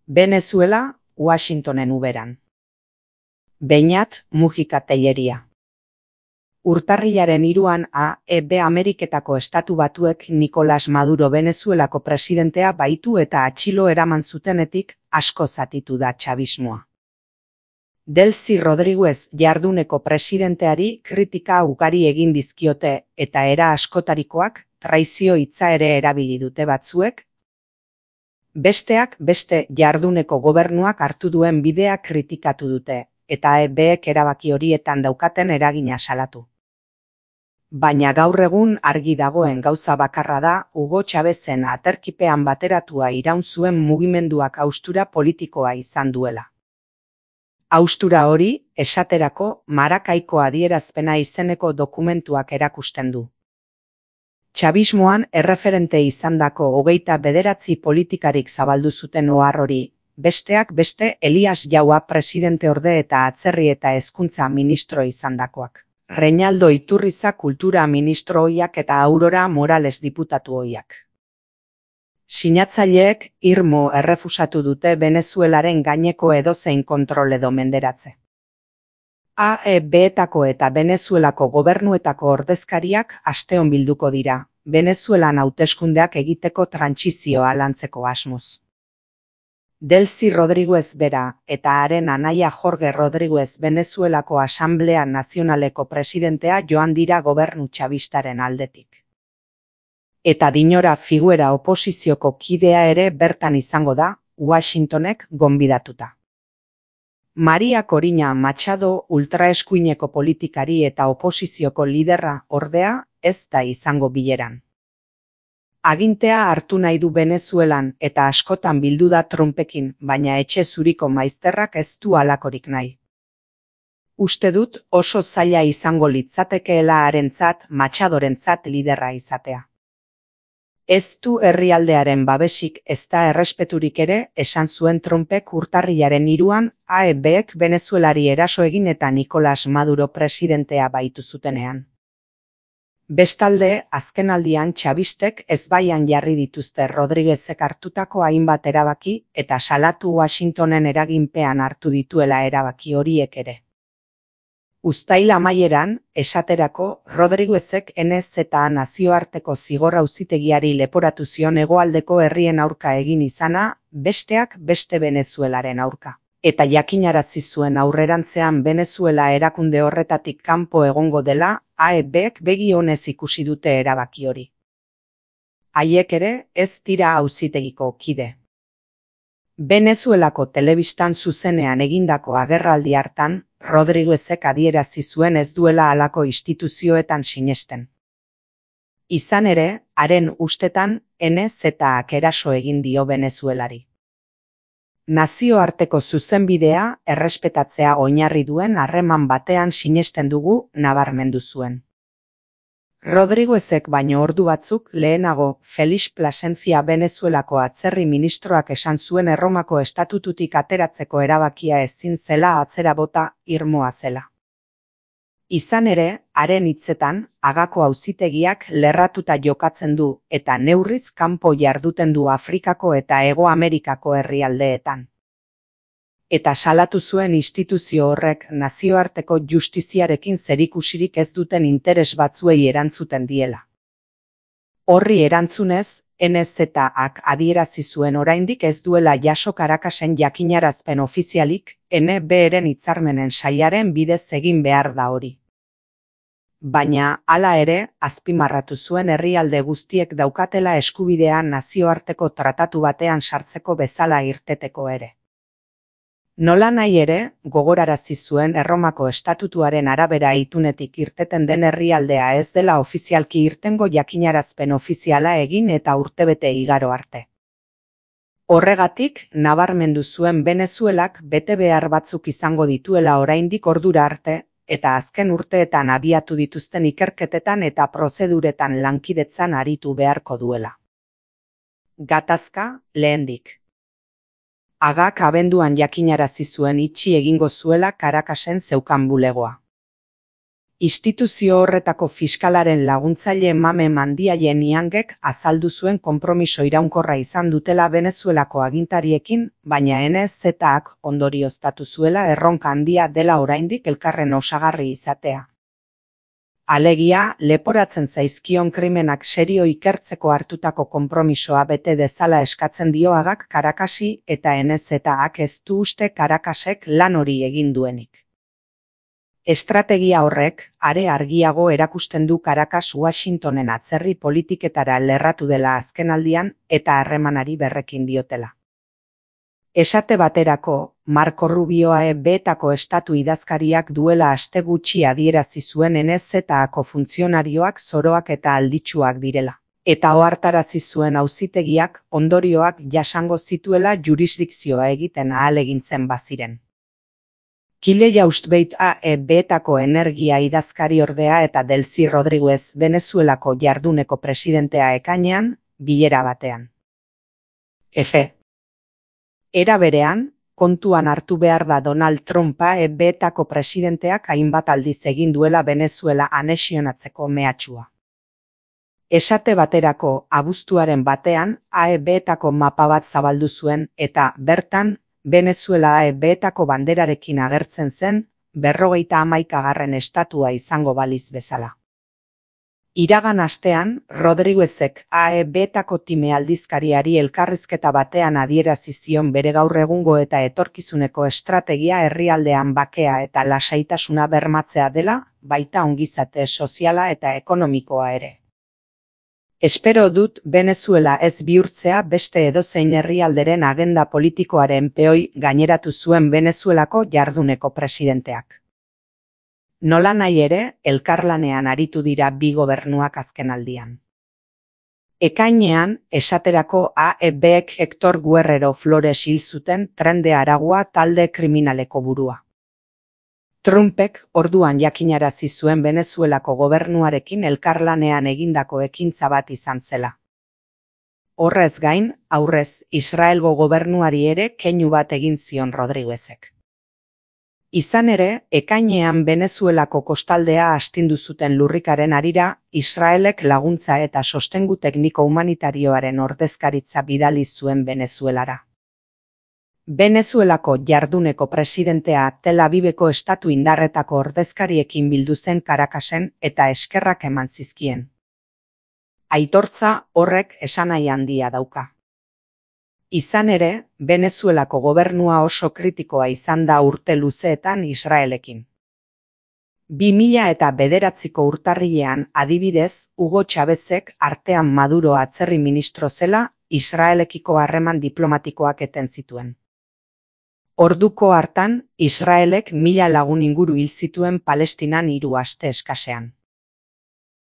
Venezuela, Washingtonen uberan. Beñat Mujica Tellería. Urtarrilaren 3an Ameriketako Estatu Batuek Nicolás Maduro Venezuelako presidentea baitu eta atxilo eraman zutenetik asko zatitu da txabismoa. Delcy Rodríguez jarduneko presidenteari kritika ugari egin dizkiote eta era askotarikoak traizio hitza ere erabili dute batzuek. Besteak beste jarduneko gobernuak hartu duen bidea kritikatu dute eta EBek erabaki horietan daukaten eragina salatu. Baina gaur egun argi dagoen gauza bakarra da Hugo Chávezen aterkipean bateratua iraun zuen mugimenduak haustura politikoa izan duela. Haustura hori, esaterako, Marakaiko adierazpena izeneko dokumentuak erakusten du. Txabismoan erreferente izandako 29 politikarik zabaldu zuten ohar hori, besteak beste Elias Jaua presidenteorde eta atzerri eta hezkuntza ministro izandakoak. Reinaldo Iturriza kultura ministro ohiak eta Aurora Morales diputatu ohiak. Sinatzaileek irmo errefusatu dute Venezuelaren gaineko edozein kontrol edo menderatze. AEBetako eta Venezuelako gobernuetako ordezkariak asteon bilduko dira, Venezuelan hauteskundeak egiteko trantsizioa lantzeko asmoz. Delcy Rodríguez bera eta haren anaia Jorge Rodríguez Venezuelako Asanblea Nazionaleko presidentea joan dira gobernu txabistaren aldetik. Eta dinora figuera oposizioko kidea ere bertan izango da, Washingtonek gonbidatuta. Maria Corina Machado ultraeskuineko politikari eta oposizioko liderra ordea ez da izango bileran. Agintea hartu nahi du Venezuelan eta askotan bildu da Trumpekin, baina etxe zuriko maizterrak ez du halakorik nahi. Uste dut oso zaila izango litzatekeela harentzat Machadorentzat liderra izatea. Ez du herrialdearen babesik ezta errespeturik ere, esan zuen Trumpek urtarrilaren 3an AEBek Venezuelari eraso egin eta Nicolás Maduro presidentea baitu zutenean. Bestalde, azkenaldian txabistek ezbaian jarri dituzte Rodríguezek hartutako hainbat erabaki eta salatu Washingtonen eraginpean hartu dituela erabaki horiek ere. Uztail amaieran, esaterako, Rodríguezek NZA nazioarteko zigor auzitegiari leporatu zion hegoaldeko herrien aurka egin izana, besteak beste Venezuelaren aurka. Eta jakinarazi zuen aurrerantzean Venezuela erakunde horretatik kanpo egongo dela, AEBek begi onez ikusi dute erabaki hori. Haiek ere ez dira auzitegiko kide. Venezuelako telebistan zuzenean egindako agerraldi hartan, Rodríguezek adierazi zuen ez duela halako instituzioetan sinesten. Izan ere, haren ustetan NZAk eraso egin dio Venezuelari. Nazioarteko zuzenbidea errespetatzea oinarri duen harreman batean sinesten dugu, nabarmendu zuen. Rodríguezek baino ordu batzuk lehenago Felix Plasencia Venezuelako atzerri ministroak esan zuen Erromako estatututik ateratzeko erabakia ezin zela atzera bota, irmoa zela. Izan ere, haren hitzetan, Hagako auzitegiak lerratuta jokatzen du eta neurriz kanpo jarduten du Afrikako eta Hego Amerikako herrialdeetan. Eta salatu zuen instituzio horrek nazioarteko justiziarekin zerikusirik ez duten interes batzuei erantzuten diela. Horri erantzunez, NZAk adierazi zuen oraindik ez duela jaso Caracasen jakinarazpen ofizialik, NBren hitzarmenen sailaren bidez egin behar da hori. Baina, hala ere, azpimarratu zuen herrialde guztiek daukatela eskubidea nazioarteko tratatu batean sartzeko bezala irteteko ere. Nola nahi ere, gogorarazi zuen Erromako estatutuaren arabera itunetik irteten den herrialdea ez dela ofizialki irtengo jakinarazpen ofiziala egin eta urtebete igaro arte. Horregatik, nabarmendu zuen Venezuelak betebehar batzuk izango dituela oraindik ordura arte, eta azken urteetan abiatu dituzten ikerketetan eta prozeduretan lankidetzan aritu beharko duela. Gatazka, lehendik. Hagak abenduan jakinarazi zuen itxi egingo zuela Caracasen zeukan bulegoa. Instituzio horretako fiskalaren laguntzaile Mame Mandiaye Niangek azaldu zuen konpromiso iraunkorra izan dutela Venezuelako agintariekin, baina NSZ-ak ondorioztatu zuela erronka handia dela oraindik elkarren osagarri izatea. Alegia, leporatzen zaizkion krimenak serio ikertzeko hartutako konpromisoa bete dezala eskatzen dio Hagak Caracasi eta NSZ-ak ez du uste Caracasek lan hori egin duenik. Estrategia horrek, are argiago erakusten du Caracas Washingtonen atzerri politiketara lerratu dela azkenaldian eta harremanari berrekin diotela. Esate baterako, Marco Rubio EB-etako estatu idazkariak duela aste gutxi adierazi zuen NSZ-ako funtzionarioak zoroak eta alditsuak direla, eta ohartarazi zuen auzitegiak ondorioak jasango zituela jurisdikzioa egiten ahalegintzen baziren. Kile Jaustbeit AEB-etako energia idazkariordea eta Delcy Rodriguez Venezuelako jarduneko presidentea ekainean, bilera batean. F. Era berean, kontuan hartu behar da Donald Trump AEB-etako presidenteak hainbat aldiz egin duela Venezuela anexionatzeko mehatxua. Esate baterako, abuztuaren batean, AEB-etako mapa bat zabaldu zuen eta, bertan, Venezuela AEB-etako banderarekin agertzen zen, 51. estatua izango baliz bezala. Iragan astean, Rodriguezek AEB-etako time aldizkariari elkarrizketa batean adierazi zion bere gaur egungo eta etorkizuneko estrategia herrialdean bakea eta lasaitasuna bermatzea dela, baita ongizate soziala eta ekonomikoa ere. Espero dut Venezuela ez bihurtzea beste edozein herrialderen agenda politikoaren peoi, gaineratu zuen Venezuelako jarduneko presidenteak. Nola nahi ere, elkarlanean aritu dira bi gobernuak azkenaldian. Ekainean, esaterako AEB-ek Hector Guerrero Flores hil zuten Tren de Aragua talde kriminaleko burua. Trumpek orduan jakinarazi zuen Venezuelako gobernuarekin elkarlanean egindako ekintza bat izan zela. Horrez gain, aurrez, Israelgo gobernuari ere keinu bat egin zion Rodriguezek. Izan ere, ekainean Venezuelako kostaldea astindu zuten lurrikaren harira, Israelek laguntza eta sostengu tekniko humanitarioaren ordezkaritza bidali zuen Venezuelara. Venezuelako jarduneko presidentea Tel Aviveko estatu indarretako ordezkariekin bildu zen Caracasen eta eskerrak eman zizkien. Aitortza horrek esanahi handia dauka. Izan ere, Venezuelako gobernua oso kritikoa izan da urte luzeetan Israelekin. 2009ko urtarrilean, adibidez, Hugo Chávezek artean Maduro atzerri ministro zela, Israelekiko harreman diplomatikoak eten zituen. Orduko hartan, Israelek 1000 lagun inguru hil zituen Palestinan 3 aste eskasean.